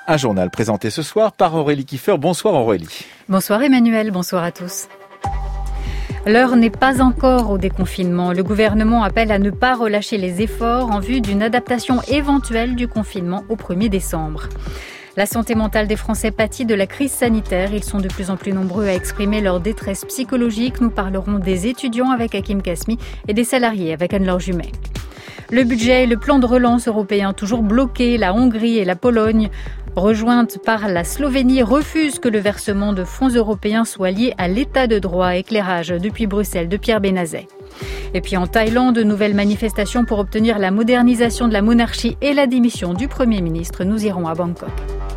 Un journal présenté ce soir par Aurélie Kiefer. Bonsoir Aurélie. Bonsoir Emmanuel, bonsoir à tous. L'heure n'est pas encore au déconfinement. Le gouvernement appelle à ne pas relâcher les efforts en vue d'une adaptation éventuelle du confinement au 1er décembre. La santé mentale des Français pâtit de la crise sanitaire. Ils sont de plus en plus nombreux à exprimer leur détresse psychologique. Nous parlerons des étudiants avec Hakim Kasmi et des salariés avec Anne-Laure Jumet. Le budget et le plan de relance européen toujours bloqués. La Hongrie et la Pologne, rejointes par la Slovénie, refusent que le versement de fonds européens soit lié à l'état de droit. Éclairage depuis Bruxelles de Pierre Benazet. Et puis en Thaïlande, de nouvelles manifestations pour obtenir la modernisation de la monarchie et la démission du Premier ministre. Nous irons à Bangkok.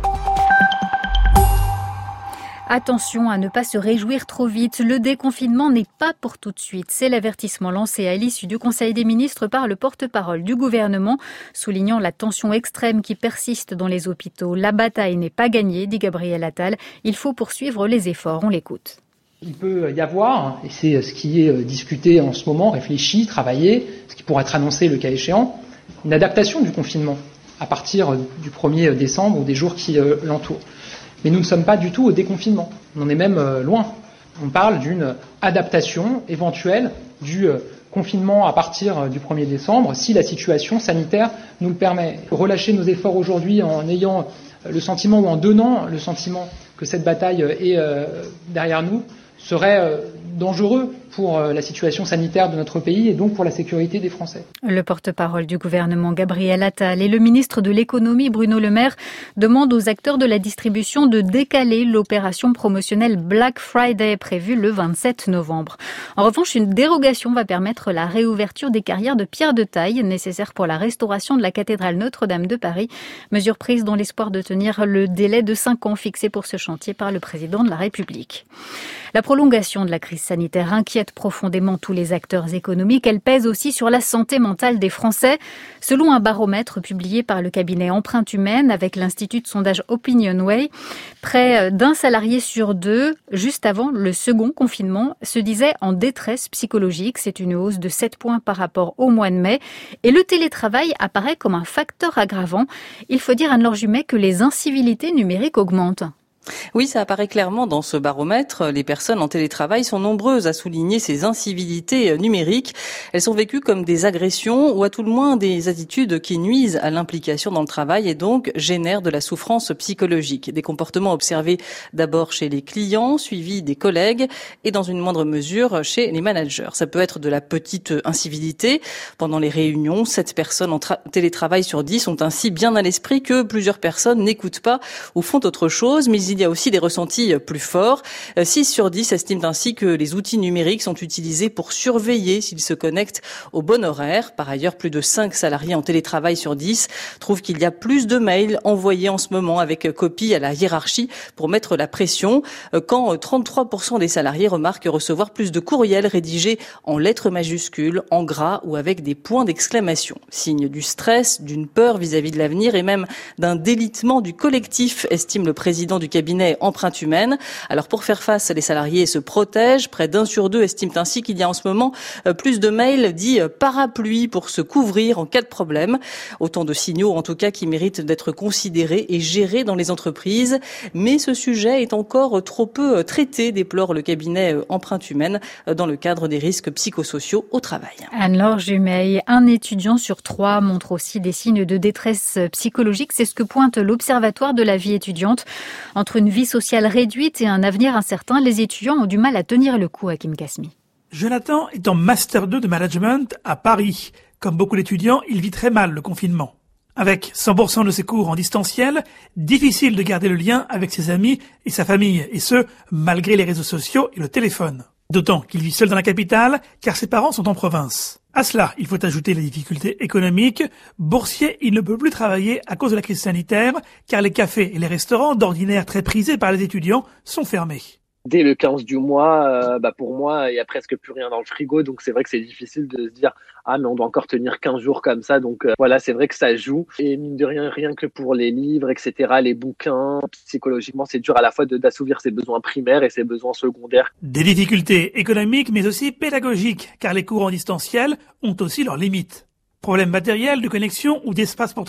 Attention à ne pas se réjouir trop vite. Le déconfinement n'est pas pour tout de suite. C'est l'avertissement lancé à l'issue du Conseil des ministres par le porte-parole du gouvernement, soulignant la tension extrême qui persiste dans les hôpitaux. La bataille n'est pas gagnée, dit Gabriel Attal. Il faut poursuivre les efforts. On l'écoute. Il peut y avoir, et c'est ce qui est discuté en ce moment, réfléchi, travaillé, ce qui pourrait être annoncé le cas échéant, une adaptation du confinement à partir du 1er décembre ou des jours qui l'entourent. Mais nous ne sommes pas du tout au déconfinement. On en est même loin. On parle d'une adaptation éventuelle du confinement à partir du 1er décembre, si la situation sanitaire nous le permet. Relâcher nos efforts aujourd'hui en ayant le sentiment ou en donnant le sentiment que cette bataille est derrière nous serait dangereux pour la situation sanitaire de notre pays et donc pour la sécurité des Français. Le porte-parole du gouvernement Gabriel Attal et le ministre de l'économie Bruno Le Maire demandent aux acteurs de la distribution de décaler l'opération promotionnelle Black Friday prévue le 27 novembre. En revanche, une dérogation va permettre la réouverture des carrières de pierre de taille nécessaires pour la restauration de la cathédrale Notre-Dame de Paris. Mesure prise dans l'espoir de tenir le délai de 5 ans fixé pour ce chantier par le président de la République. La prolongation de la crise sanitaire inquiète profondément tous les acteurs économiques. Elle pèse aussi sur la santé mentale des Français. Selon un baromètre publié par le cabinet Empreinte Humaine avec l'Institut de sondage Opinionway, près d'un salarié sur deux, juste avant le second confinement, se disait en détresse psychologique. C'est une hausse de 7 points par rapport au mois de mai. Et le télétravail apparaît comme un facteur aggravant. Il faut dire, Anne-Laure Jumet, que les incivilités numériques augmentent. Oui, ça apparaît clairement dans ce baromètre. Les personnes en télétravail sont nombreuses à souligner ces incivilités numériques. Elles sont vécues comme des agressions ou à tout le moins des attitudes qui nuisent à l'implication dans le travail et donc génèrent de la souffrance psychologique. Des comportements observés d'abord chez les clients, suivis des collègues et dans une moindre mesure chez les managers. Ça peut être de la petite incivilité. Pendant les réunions, 7 personnes en télétravail sur 10 ont ainsi bien à l'esprit que plusieurs personnes n'écoutent pas ou font autre chose, mais il y a aussi des ressentis plus forts. 6 sur 10 estiment ainsi que les outils numériques sont utilisés pour surveiller s'ils se connectent au bon horaire. Par ailleurs, plus de 5 salariés en télétravail sur 10 trouvent qu'il y a plus de mails envoyés en ce moment avec copie à la hiérarchie pour mettre la pression, quand 33% des salariés remarquent recevoir plus de courriels rédigés en lettres majuscules, en gras ou avec des points d'exclamation. Signe du stress, d'une peur vis-à-vis de l'avenir et même d'un délitement du collectif, estime le président du cabinet Empreinte Humaine. Alors pour faire face, les salariés se protègent. Près d'1 sur 2 estiment ainsi qu'il y a en ce moment plus de mails dits parapluie pour se couvrir en cas de problème. Autant de signaux en tout cas qui méritent d'être considérés et gérés dans les entreprises. Mais ce sujet est encore trop peu traité, déplore le cabinet Empreinte Humaine dans le cadre des risques psychosociaux au travail. Anne-Laure Jumet, un étudiant sur 3 montre aussi des signes de détresse psychologique. C'est ce que pointe l'Observatoire de la vie étudiante. Entre une vie sociale réduite et un avenir incertain, les étudiants ont du mal à tenir le coup, Hakim Kasmi. Jonathan est en Master 2 de Management à Paris. Comme beaucoup d'étudiants, il vit très mal le confinement. Avec 100% de ses cours en distanciel, difficile de garder le lien avec ses amis et sa famille, et ce, malgré les réseaux sociaux et le téléphone. D'autant qu'il vit seul dans la capitale, car ses parents sont en province. À cela, il faut ajouter les difficultés économiques. Boursier, il ne peut plus travailler à cause de la crise sanitaire, car les cafés et les restaurants, d'ordinaire très prisés par les étudiants, sont fermés. Dès le 15 du mois, pour moi, il y a presque plus rien dans le frigo, donc c'est vrai que c'est difficile de se dire « Ah, mais on doit encore tenir 15 jours comme ça », donc voilà, c'est vrai que ça joue. Et mine de rien que pour les livres, etc., les bouquins, psychologiquement, c'est dur à la fois d'assouvir ses besoins primaires et ses besoins secondaires. Des difficultés économiques, mais aussi pédagogiques, car les cours en distanciel ont aussi leurs limites. Problèmes matériels, de connexion ou d'espace pour travailler ?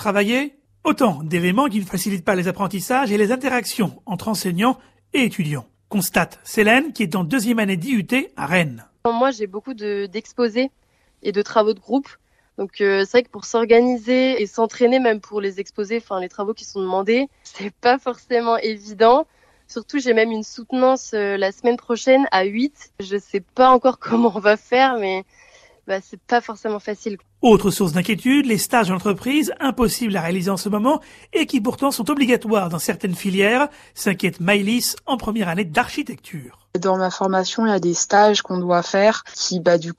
Autant d'éléments qui ne facilitent pas les apprentissages et les interactions entre enseignants et étudiants. Constate Célène, qui est en 2e année d'IUT à Rennes. Moi, j'ai beaucoup d'exposés et de travaux de groupe. Donc c'est vrai que pour s'organiser et s'entraîner même pour les exposés, les travaux qui sont demandés, c'est pas forcément évident. Surtout, j'ai même une soutenance la semaine prochaine à 8. Je sais pas encore comment on va faire, mais c'est pas forcément facile. Autre source d'inquiétude, les stages en entreprise, impossibles à réaliser en ce moment et qui pourtant sont obligatoires dans certaines filières, s'inquiète Maëlys en première année d'architecture. Dans ma formation, il y a des stages qu'on doit faire qui,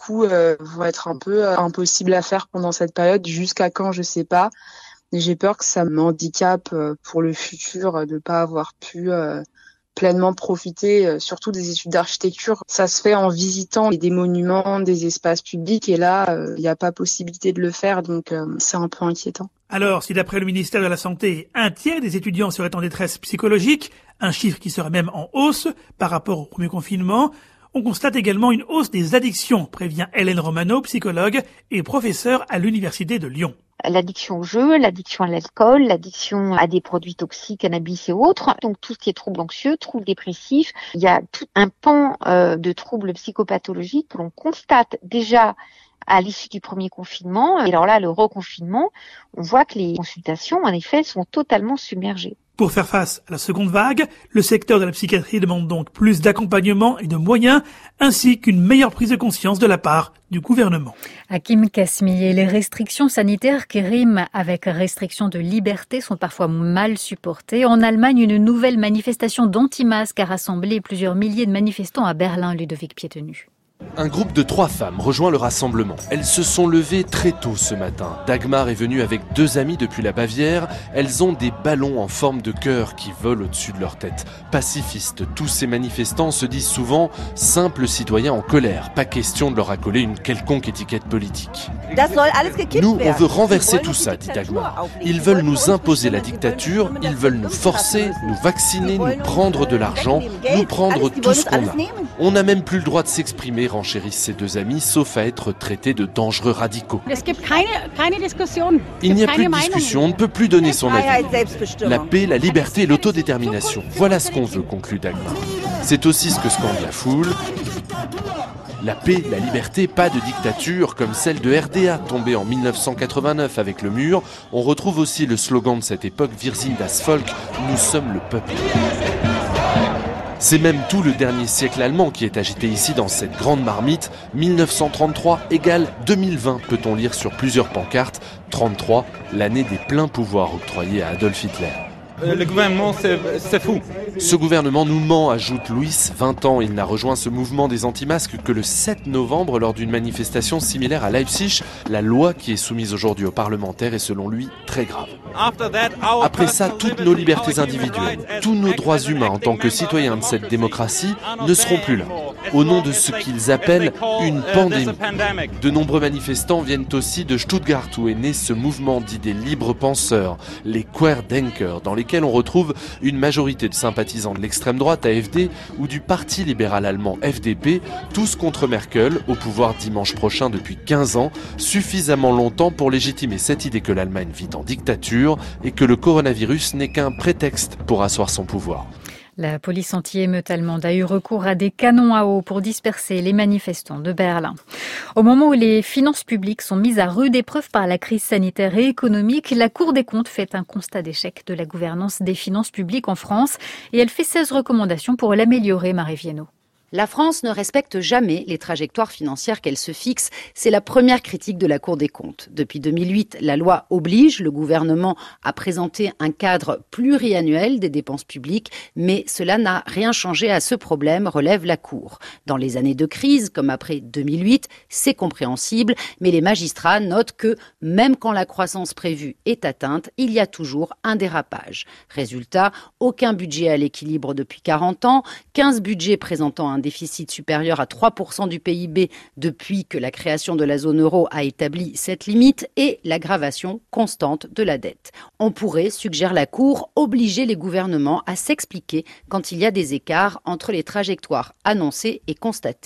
vont être un peu impossibles à faire pendant cette période. Jusqu'à quand, je sais pas. Et j'ai peur que ça m'handicape pour le futur de pas avoir pu pleinement profiter, surtout des études d'architecture. Ça se fait en visitant des monuments, des espaces publics, et là, il n'y a pas possibilité de le faire, donc c'est un peu inquiétant. Alors, si d'après le ministère de la Santé, 1/3 des étudiants seraient en détresse psychologique, un chiffre qui serait même en hausse par rapport au premier confinement, on constate également une hausse des addictions, prévient Hélène Romano, psychologue et professeure à l'Université de Lyon. L'addiction au jeu, l'addiction à l'alcool, l'addiction à des produits toxiques, cannabis et autres. Donc tout ce qui est troubles anxieux, troubles dépressifs. Il y a tout un pan de troubles psychopathologiques que l'on constate déjà à l'issue du premier confinement. Et alors là, le reconfinement, on voit que les consultations, en effet, sont totalement submergées. Pour faire face à la seconde vague, le secteur de la psychiatrie demande donc plus d'accompagnement et de moyens, ainsi qu'une meilleure prise de conscience de la part du gouvernement. Hakim Kasmi, les restrictions sanitaires qui riment avec restrictions de liberté sont parfois mal supportées. En Allemagne, une nouvelle manifestation d'anti-masques a rassemblé plusieurs milliers de manifestants à Berlin, Ludovic Piétenu. Un groupe de 3 femmes rejoint le rassemblement. Elles se sont levées très tôt ce matin. Dagmar est venue avec 2 amis depuis la Bavière. Elles ont des ballons en forme de cœur qui volent au-dessus de leur tête. Pacifistes, tous ces manifestants se disent souvent simples citoyens en colère. Pas question de leur accoler une quelconque étiquette politique. Nous, on veut renverser tout ça, dit Dagmar. Ils veulent nous imposer la dictature, ils veulent nous forcer, nous vacciner, nous prendre de l'argent, nous prendre tout ce qu'on a. On n'a même plus le droit de s'exprimer, renchérissent ses 2 amis, sauf à être traités de dangereux radicaux. Il n'y a plus de discussion, on ne peut plus donner son avis. La paix, la liberté et l'autodétermination. Voilà ce qu'on veut, conclut Dagmar. C'est aussi ce que scande la foule. La paix, la liberté, pas de dictature, comme celle de RDA, tombée en 1989 avec le mur. On retrouve aussi le slogan de cette époque, Wir sind das Volk, nous sommes le peuple. C'est même tout le dernier siècle allemand qui est agité ici dans cette grande marmite. 1933 égale 2020, peut-on lire sur plusieurs pancartes. 33, l'année des pleins pouvoirs octroyés à Adolf Hitler. Le gouvernement, c'est fou. Ce gouvernement nous ment, ajoute Louis, 20 ans. Il n'a rejoint ce mouvement des anti-masques que le 7 novembre lors d'une manifestation similaire à Leipzig. La loi qui est soumise aujourd'hui aux parlementaires est selon lui très grave. Après ça, toutes nos libertés individuelles, tous nos droits humains en tant que citoyens de cette démocratie ne seront plus là, au nom de ce qu'ils appellent une pandémie. De nombreux manifestants viennent aussi de Stuttgart où est né ce mouvement dit des libres penseurs, les Querdenker, dans lesquels on retrouve une majorité de sympathisants de l'extrême droite AfD ou du parti libéral allemand FDP, tous contre Merkel, au pouvoir dimanche prochain depuis 15 ans, suffisamment longtemps pour légitimer cette idée que l'Allemagne vit en dictature et que le coronavirus n'est qu'un prétexte pour asseoir son pouvoir. La police anti-émeute allemande a eu recours à des canons à eau pour disperser les manifestants de Berlin. Au moment où les finances publiques sont mises à rude épreuve par la crise sanitaire et économique, la Cour des comptes fait un constat d'échec de la gouvernance des finances publiques en France et elle fait 16 recommandations pour l'améliorer, Marie Viennot. La France ne respecte jamais les trajectoires financières qu'elle se fixe. C'est la première critique de la Cour des comptes. Depuis 2008, la loi oblige le gouvernement à présenter un cadre pluriannuel des dépenses publiques, mais cela n'a rien changé à ce problème, relève la Cour. Dans les années de crise, comme après 2008, c'est compréhensible, mais les magistrats notent que même quand la croissance prévue est atteinte, il y a toujours un dérapage. Résultat, aucun budget à l'équilibre depuis 40 ans, 15 budgets présentant un déficit supérieur à 3% du PIB depuis que la création de la zone euro a établi cette limite et l'aggravation constante de la dette. On pourrait, suggère la Cour, obliger les gouvernements à s'expliquer quand il y a des écarts entre les trajectoires annoncées et constatées.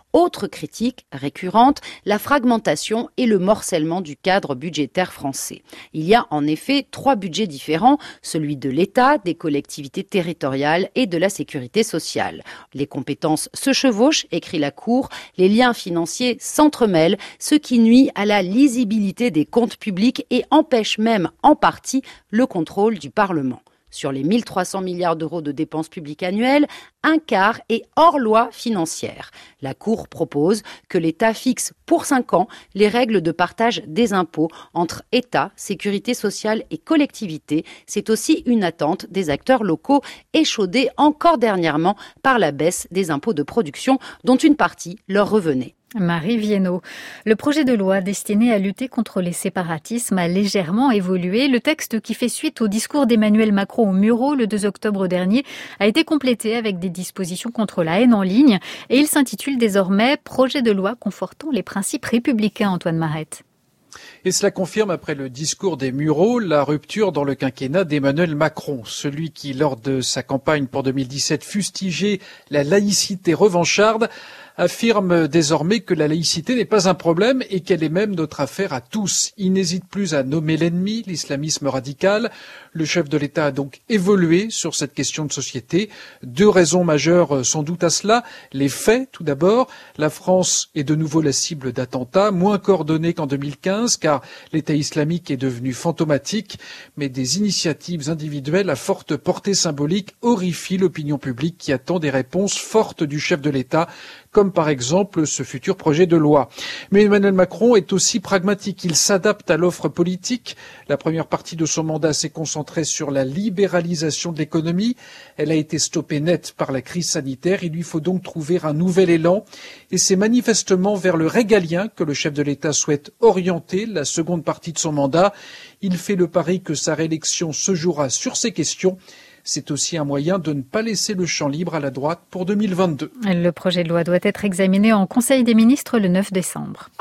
Autre critique récurrente, la fragmentation et le morcellement du cadre budgétaire français. Il y a en effet 3 budgets différents, celui de l'État, des collectivités territoriales et de la sécurité sociale. Les compétences se chevauchent, écrit la Cour, les liens financiers s'entremêlent, ce qui nuit à la lisibilité des comptes publics et empêche même en partie le contrôle du Parlement. Sur les 1300 milliards d'euros de dépenses publiques annuelles, un quart est hors loi financière. La Cour propose que l'État fixe pour 5 ans les règles de partage des impôts entre État, sécurité sociale et collectivités. C'est aussi une attente des acteurs locaux échaudés encore dernièrement par la baisse des impôts de production dont une partie leur revenait. Marie Viennot. Le projet de loi destiné à lutter contre les séparatismes a légèrement évolué. Le texte qui fait suite au discours d'Emmanuel Macron au Mureaux le 2 octobre dernier a été complété avec des dispositions contre la haine en ligne et il s'intitule désormais « Projet de loi confortant les principes républicains » Antoine Marette. Et cela confirme, après le discours des Mureaux, la rupture dans le quinquennat d'Emmanuel Macron. Celui qui, lors de sa campagne pour 2017, fustigeait la laïcité revancharde, affirme désormais que la laïcité n'est pas un problème et qu'elle est même notre affaire à tous. Il n'hésite plus à nommer l'ennemi, l'islamisme radical. Le chef de l'État a donc évolué sur cette question de société. 2 raisons majeures sans doute à cela. Les faits, tout d'abord. La France est de nouveau la cible d'attentats, moins coordonnés qu'en 2015, car l'État islamique est devenu fantomatique. Mais des initiatives individuelles à forte portée symbolique horrifient l'opinion publique qui attend des réponses fortes du chef de l'État, comme par exemple ce futur projet de loi. Mais Emmanuel Macron est aussi pragmatique. Il s'adapte à l'offre politique. La première partie de son mandat s'est concentrée sur la libéralisation de l'économie. Elle a été stoppée net par la crise sanitaire. Il lui faut donc trouver un nouvel élan. Et c'est manifestement vers le régalien que le chef de l'État souhaite orienter la seconde partie de son mandat. Il fait le pari que sa réélection se jouera sur ces questions. C'est aussi un moyen de ne pas laisser le champ libre à la droite pour 2022. Le projet de loi doit être examiné en Conseil des ministres le 9 décembre.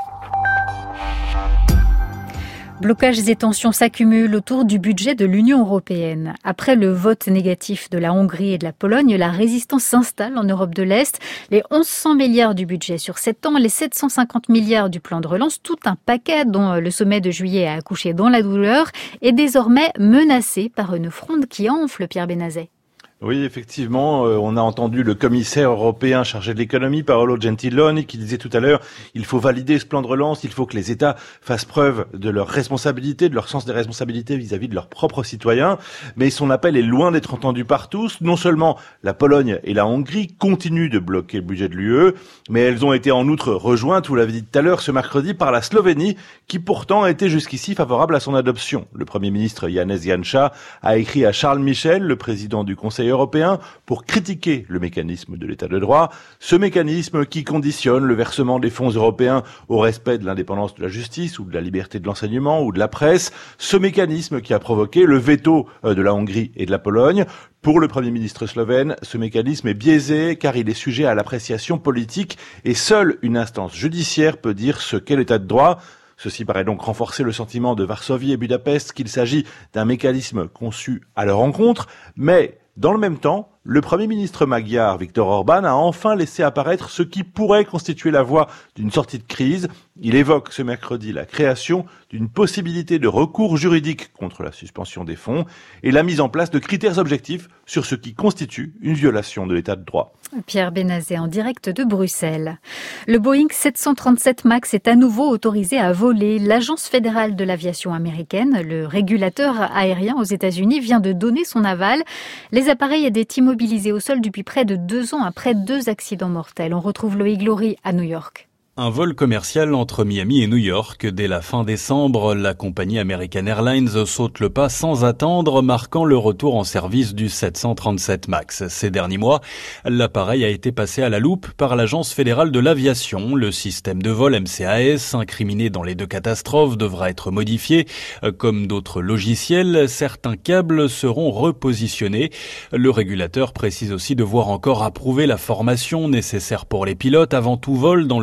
Blocages et tensions s'accumulent autour du budget de l'Union européenne. Après le vote négatif de la Hongrie et de la Pologne, la résistance s'installe en Europe de l'Est. Les 1100 milliards du budget sur 7 ans, les 750 milliards du plan de relance, tout un paquet dont le sommet de juillet a accouché dans la douleur, est désormais menacé par une fronde qui enfle, Pierre Benazet. Oui, effectivement, on a entendu le commissaire européen chargé de l'économie, Paolo Gentiloni, qui disait tout à l'heure, il faut valider ce plan de relance, il faut que les États fassent preuve de leur responsabilité, de leur sens des responsabilités vis-à-vis de leurs propres citoyens. Mais son appel est loin d'être entendu par tous. Non seulement la Pologne et la Hongrie continuent de bloquer le budget de l'UE, mais elles ont été en outre rejointes, vous l'avez dit tout à l'heure, ce mercredi, par la Slovénie, qui pourtant a été jusqu'ici favorable à son adoption. Le Premier ministre Janez Janša a écrit à Charles Michel, le président du Conseil européen, pour critiquer le mécanisme de l'état de droit, ce mécanisme qui conditionne le versement des fonds européens au respect de l'indépendance de la justice ou de la liberté de l'enseignement ou de la presse, ce mécanisme qui a provoqué le veto de la Hongrie et de la Pologne. Pour le Premier ministre slovène, ce mécanisme est biaisé car il est sujet à l'appréciation politique et seule une instance judiciaire peut dire ce qu'est l'état de droit. Ceci paraît donc renforcer le sentiment de Varsovie et Budapest qu'il s'agit d'un mécanisme conçu à leur encontre, mais dans le même temps, le Premier ministre magyar Viktor Orbán a enfin laissé apparaître ce qui pourrait constituer la voie d'une sortie de crise. Il évoque ce mercredi la création d'une possibilité de recours juridique contre la suspension des fonds et la mise en place de critères objectifs sur ce qui constitue une violation de l'état de droit. Pierre Benazet en direct de Bruxelles. Le Boeing 737 MAX est à nouveau autorisé à voler. L'Agence fédérale de l'aviation américaine, le régulateur aérien aux États-Unis, vient de donner son aval. Les appareils étaient immobilisés au sol depuis près de 2 ans après 2 accidents mortels. On retrouve Loïc Glory à New York. Un vol commercial entre Miami et New York. Dès la fin décembre, la compagnie American Airlines saute le pas sans attendre, marquant le retour en service du 737 MAX. Ces derniers mois, l'appareil a été passé à la loupe par l'Agence fédérale de l'aviation. Le système de vol MCAS, incriminé dans les 2 catastrophes, devra être modifié. Comme d'autres logiciels, certains câbles seront repositionnés. Le régulateur précise aussi devoir encore approuver la formation nécessaire pour les pilotes avant tout vol dans le ciel américain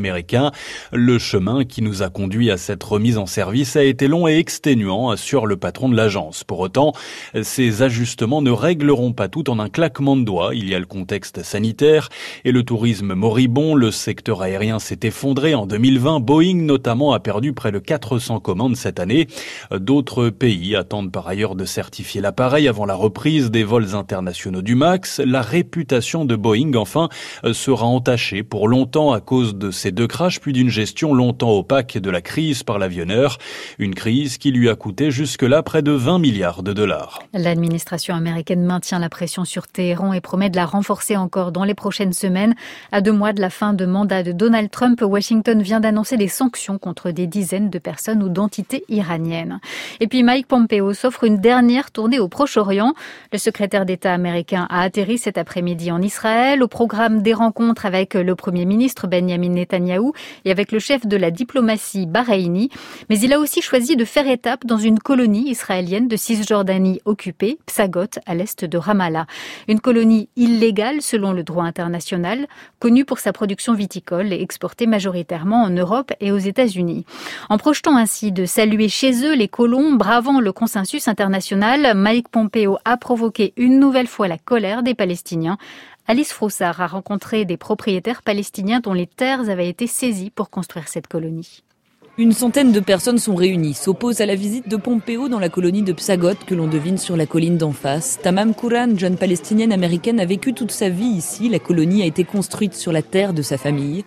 américain. Le chemin qui nous a conduit à cette remise en service a été long et exténuant, assure le patron de l'agence. Pour autant, ces ajustements ne régleront pas tout en un claquement de doigts. Il y a le contexte sanitaire et le tourisme moribond. Le secteur aérien s'est effondré en 2020. Boeing notamment a perdu près de 400 commandes cette année. D'autres pays attendent par ailleurs de certifier l'appareil avant la reprise des vols internationaux du MAX. La réputation de Boeing, enfin, sera entachée pour longtemps à cause de ces deux crashs, puis d'une gestion longtemps opaque de la crise par l'avionneur. Une crise qui lui a coûté jusque-là près de 20 milliards de dollars. L'administration américaine maintient la pression sur Téhéran et promet de la renforcer encore dans les prochaines semaines. À 2 mois de la fin de mandat de Donald Trump, Washington vient d'annoncer des sanctions contre des dizaines de personnes ou d'entités iraniennes. Et puis Mike Pompeo s'offre une dernière tournée au Proche-Orient. Le secrétaire d'État américain a atterri cet après-midi en Israël. Au programme des rencontres avec le Premier ministre Benjamin Netanyahou et avec le chef de la diplomatie bahreïni. Mais il a aussi choisi de faire étape dans une colonie israélienne de Cisjordanie occupée, Psagot, à l'est de Ramallah. Une colonie illégale selon le droit international, connue pour sa production viticole et exportée majoritairement en Europe et aux États-Unis. En projetant ainsi de saluer chez eux les colons bravant le consensus international, Mike Pompeo a provoqué une nouvelle fois la colère des Palestiniens. Alice Froussard a rencontré des propriétaires palestiniens dont les terres avaient été saisies pour construire cette colonie. Une centaine de personnes sont réunies, s'opposent à la visite de Pompeo dans la colonie de Psagot que l'on devine sur la colline d'en face. Tamam Kouran, jeune palestinienne américaine, a vécu toute sa vie ici. La colonie a été construite sur la terre de sa famille.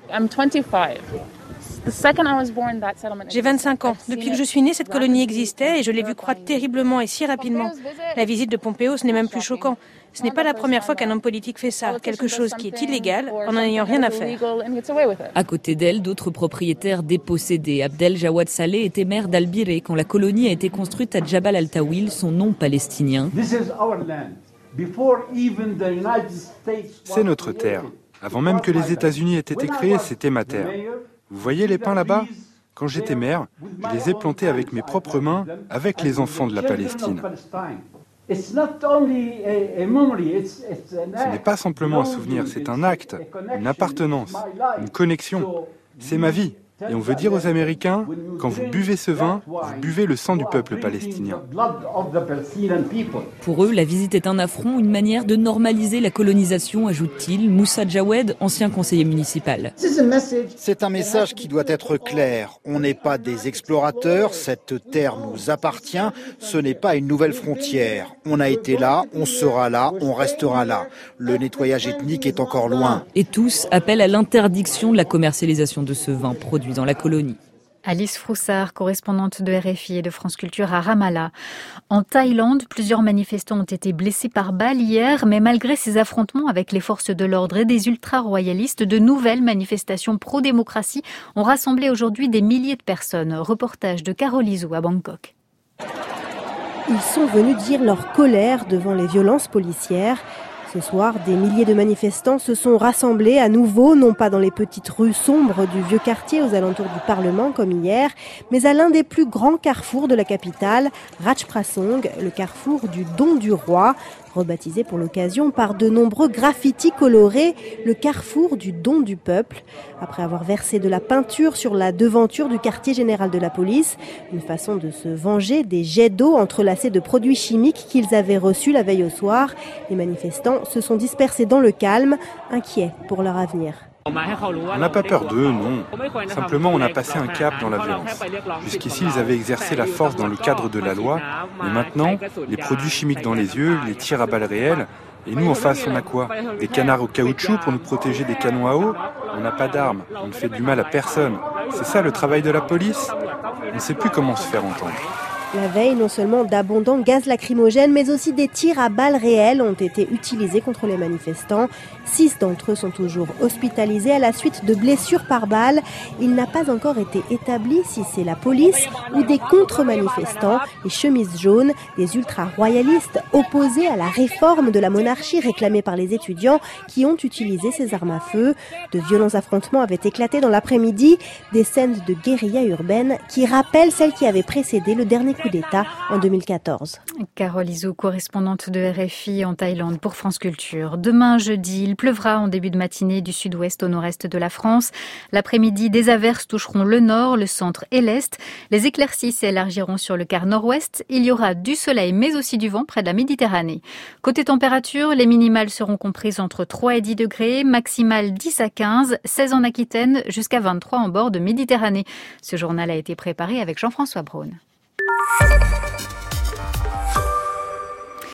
J'ai 25 ans. Depuis que je suis née, cette colonie existait et je l'ai vue croître terriblement et si rapidement. La visite de Pompeo, ce n'est même plus choquant. Ce n'est pas la première fois qu'un homme politique fait ça, quelque chose qui est illégal en n'en ayant rien à faire. À côté d'elle, d'autres propriétaires dépossédés. Abdel Jawad Saleh était maire d'Al-Biré quand la colonie a été construite à Jabal al-Tawil, son nom palestinien. C'est notre terre. Avant même que les États-Unis aient été créés, c'était ma terre. Vous voyez les pins là-bas ? Quand j'étais maire, je les ai plantés avec mes propres mains, avec les enfants de la Palestine. Ce n'est pas simplement un souvenir, c'est un acte, une appartenance, une connexion. C'est ma vie. Et on veut dire aux Américains, quand vous buvez ce vin, vous buvez le sang du peuple palestinien. Pour eux, la visite est un affront, une manière de normaliser la colonisation, ajoute-t-il. Moussa Jawed, ancien conseiller municipal. C'est un message qui doit être clair. On n'est pas des explorateurs, cette terre nous appartient, ce n'est pas une nouvelle frontière. On a été là, on sera là, on restera là. Le nettoyage ethnique est encore loin. Et tous appellent à l'interdiction de la commercialisation de ce vin produit dans la colonie. Alice Froussard, correspondante de RFI et de France Culture à Ramallah. En Thaïlande, plusieurs manifestants ont été blessés par balle hier, mais malgré ces affrontements avec les forces de l'ordre et des ultra-royalistes, de nouvelles manifestations pro-démocratie ont rassemblé aujourd'hui des milliers de personnes. Reportage de Carole Izou à Bangkok. Ils sont venus dire leur colère devant les violences policières. Ce soir, des milliers de manifestants se sont rassemblés à nouveau, non pas dans les petites rues sombres du vieux quartier aux alentours du Parlement comme hier, mais à l'un des plus grands carrefours de la capitale, Ratchaprasong, le carrefour du don du roi, rebaptisé pour l'occasion par de nombreux graffitis colorés, le carrefour du don du peuple. Après avoir versé de la peinture sur la devanture du quartier général de la police, une façon de se venger des jets d'eau entrelacés de produits chimiques qu'ils avaient reçus la veille au soir, les manifestants se sont dispersés dans le calme, inquiets pour leur avenir. On n'a pas peur d'eux, non. Simplement, on a passé un cap dans la violence. Jusqu'ici, ils avaient exercé la force dans le cadre de la loi, mais maintenant, les produits chimiques dans les yeux, les tirs à balles réelles, et nous, en face, on a quoi ? Des canards au caoutchouc pour nous protéger des canons à eau ? On n'a pas d'armes, on ne fait du mal à personne. C'est ça le travail de la police ? On ne sait plus comment se faire entendre. La veille, non seulement d'abondants gaz lacrymogènes, mais aussi des tirs à balles réelles ont été utilisés contre les manifestants. 6 d'entre eux sont toujours hospitalisés à la suite de blessures par balles. Il n'a pas encore été établi si c'est la police ou des contre-manifestants, les chemises jaunes, des ultra-royalistes opposés à la réforme de la monarchie réclamée par les étudiants qui ont utilisé ces armes à feu. De violents affrontements avaient éclaté dans l'après-midi, des scènes de guérilla urbaine qui rappellent celles qui avaient précédé le dernier coup d'État en 2014. Carole Izou, correspondante de RFI en Thaïlande pour France Culture. Demain jeudi, il pleuvra en début de matinée du sud-ouest au nord-est de la France. L'après-midi, des averses toucheront le nord, le centre et l'est. Les éclaircies s'élargiront sur le quart nord-ouest. Il y aura du soleil mais aussi du vent près de la Méditerranée. Côté température, les minimales seront comprises entre 3 et 10 degrés, maximales 10 à 15, 16 en Aquitaine, jusqu'à 23 en bord de Méditerranée. Ce journal a été préparé avec Jean-François Braun.